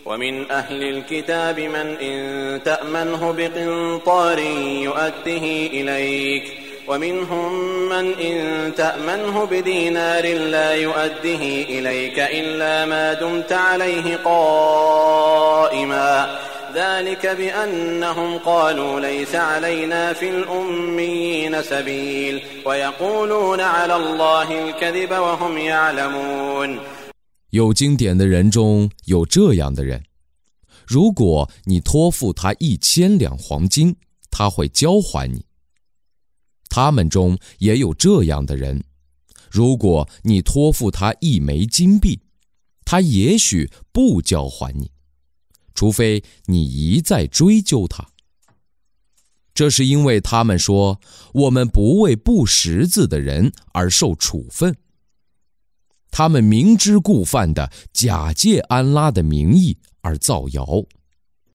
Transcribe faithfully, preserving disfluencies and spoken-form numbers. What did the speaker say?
ومن أهل الكتاب من إن تأمنه بقنطار يؤده إليك ومنهم من إن تأمنه بدينار لا يؤده إليك إلا ما دمت عليه قائما ذلك بأنهم قالوا ليس علينا في الأميين سبيل ويقولون على الله الكذب وهم يعلمون。 有经典的人中有这样的人，如果你托付他一千两黄金，他会交还你。他们中也有这样的人，如果你托付他一枚金币，他也许不交还你，除非你一再追究他。这是因为他们说，我们不为不识字的人而受处分。他们明知故犯地假借安拉的名义而造谣。